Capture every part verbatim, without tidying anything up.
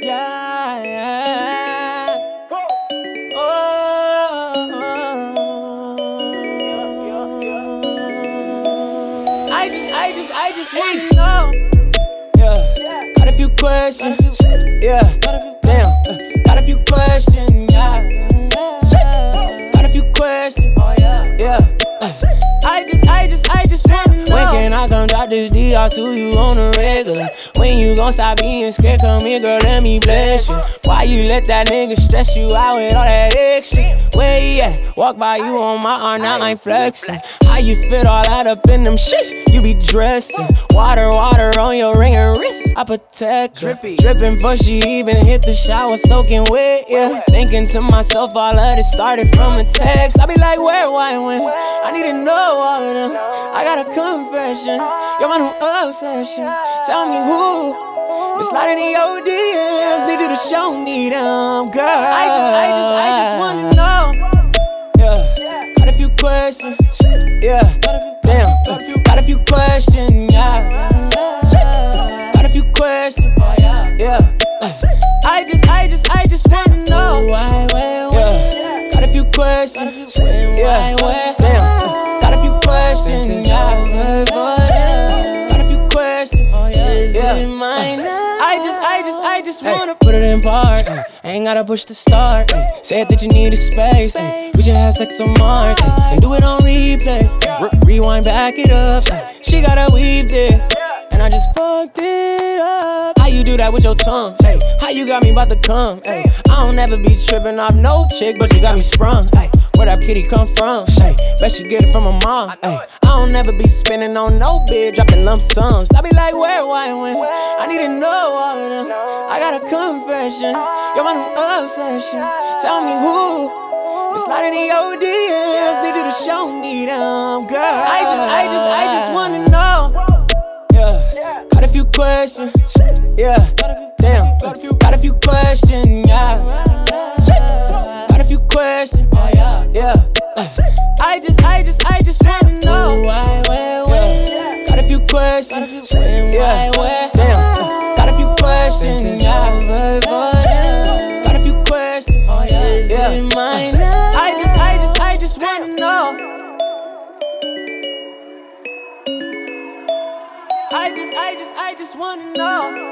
Yeah, yeah. Oh, I just, I just, I just wanna know. Yeah, got a few questions. Yeah, damn, uh, got a few questions. Yeah, shit, got a few questions. Yeah, uh, I just, I just, I just wanna know. When can I come drop this D R to you on a regular? When you gon' stop being scared? Come here, girl, let me bless you. Why you let that nigga stress you out with all that extra? Where he at? Walk by you on my arm, now I'm flexing. How you fit all that up in them shits? You be dressing. Water, water on your ring and wrist. I protect her. Dripping before she even hit the shower, soaking wet, yeah. Thinking to myself, all of this started from a text. I be like, where, why, when? I need to know all of them. I got a confession. You're my new obsession. Tell me who. Been sliding in your D Ms. Need you to show me them, girl. I just, I just, I just wanna know. Yeah, got a few questions. Yeah, damn, uh, got a few questions. Yeah, shit, got a few questions. Yeah, uh, I just, I just, I just wanna know. Yeah, got a few questions. Yeah, damn, uh, got a few questions. Yeah, got a few questions. Yeah, I just, I just, I just wanna put it in park. Ay, ain't gotta push the start. Ay, said that you needed space. Ay, we should have sex on Mars. Ay, and do it on replay. Re rewind, back it up. Ay, she gotta weave there. And I just fucked it up. How you do that with your tongue? Ay, how you got me about to come? Ay, I don't ever be tripping off no chick, but you got me sprung. Ay, where that kitty come from? Ay, bet she get it from her mom. Ay, I don't ever be spending on no bid, dropping lump sums. I be like, where, why, when? I need to know all of them. I got a confession. You're my new obsession. Tell me who. Been sliding in your D Ms. Need you to show me them, girl. I just, I just, I just wanna know. Yeah, got a few questions. Yeah, damn, got a few questions. Yeah, shit, got a few questions. Yeah, uh, I just, I just, I just wanna know. Yeah, got a few questions. Yeah, damn, got a few questions. Yeah, got a few questions. Yeah, I just, I just, I just wanna know. I just, I just, I just wanna know.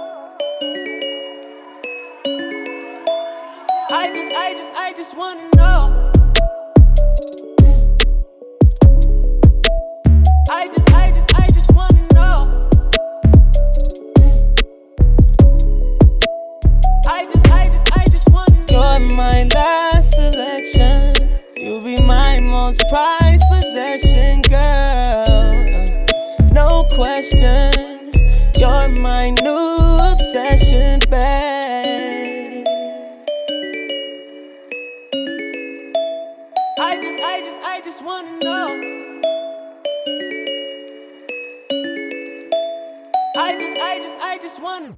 I just, I just, I just wanna know. I just, I just, I just wanna know. I just, I just, I just wanna know. You're my last selection. You be my most prized possession, girl. No question, you're my new obsession, babe. I just, I just, I just wanna know. I just, I just, I just wanna